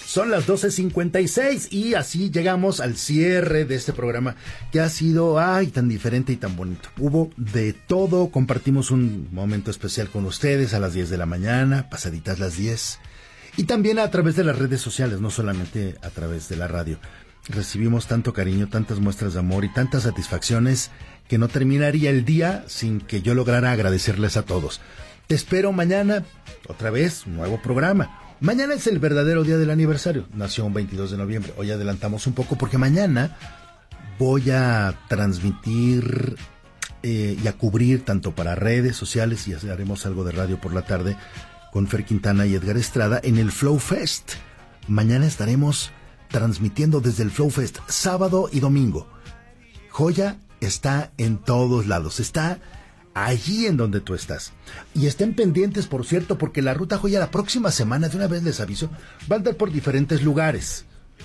Son las 12:56 y así llegamos al cierre de este programa que ha sido, tan diferente y tan bonito. Hubo de todo, compartimos un momento especial con ustedes a las 10 de la mañana, pasaditas las 10. Y también a través de las redes sociales, no solamente a través de la radio. Recibimos tanto cariño, tantas muestras de amor y tantas satisfacciones que no terminaría el día sin que yo lograra agradecerles a todos. Te espero mañana, otra vez, un nuevo programa. Mañana es el verdadero día del aniversario. Nació un 22 de noviembre. Hoy adelantamos un poco porque mañana voy a transmitir y a cubrir tanto para redes sociales y haremos algo de radio por la tarde con Fer Quintana y Edgar Estrada en el Flow Fest. Mañana estaremos transmitiendo desde el Flow Fest sábado y domingo. Joya está en todos lados. Está allí en donde tú estás. Y estén pendientes, por cierto, porque la Ruta Joya la próxima semana, de una vez les aviso, va a andar por diferentes lugares.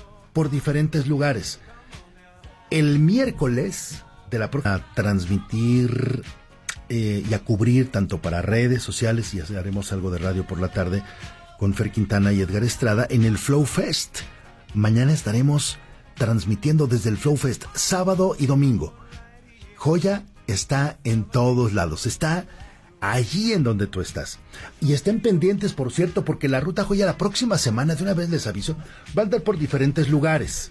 El miércoles de la próxima a transmitir y a cubrir tanto para redes sociales y haremos algo de radio por la tarde con Fer Quintana y Edgar Estrada en el Flow Fest. Mañana estaremos transmitiendo desde el Flow Fest sábado y domingo. Joya está en todos lados, está allí en donde tú estás. Y estén pendientes, por cierto, porque la Ruta Joya la próxima semana, de una vez les aviso, va a andar por diferentes lugares.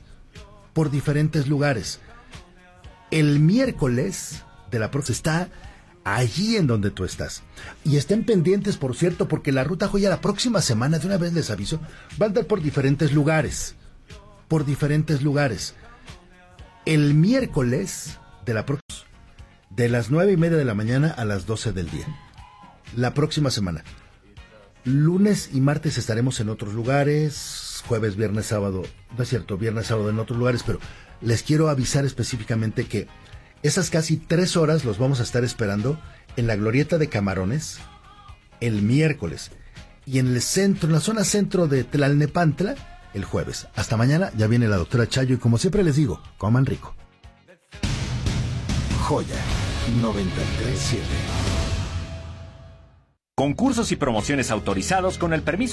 El miércoles de la próxima está allí en donde tú estás. Y estén pendientes, por cierto, porque la Ruta Joya la próxima semana, de una vez les aviso, va a andar por diferentes lugares. El miércoles de la próxima, de las 9:30 de la mañana a las 12 del día. La próxima semana. Lunes y martes estaremos en otros lugares. Jueves, viernes, sábado. No es cierto, viernes, sábado en otros lugares, pero les quiero avisar específicamente que esas casi 3 horas los vamos a estar esperando en la Glorieta de Camarones el miércoles. Y en el centro, en la zona centro de Tlalnepantla, el jueves. Hasta mañana, ya viene la doctora Chayo y como siempre les digo, coman rico. Joya 93.7. Concursos y promociones autorizados con el permiso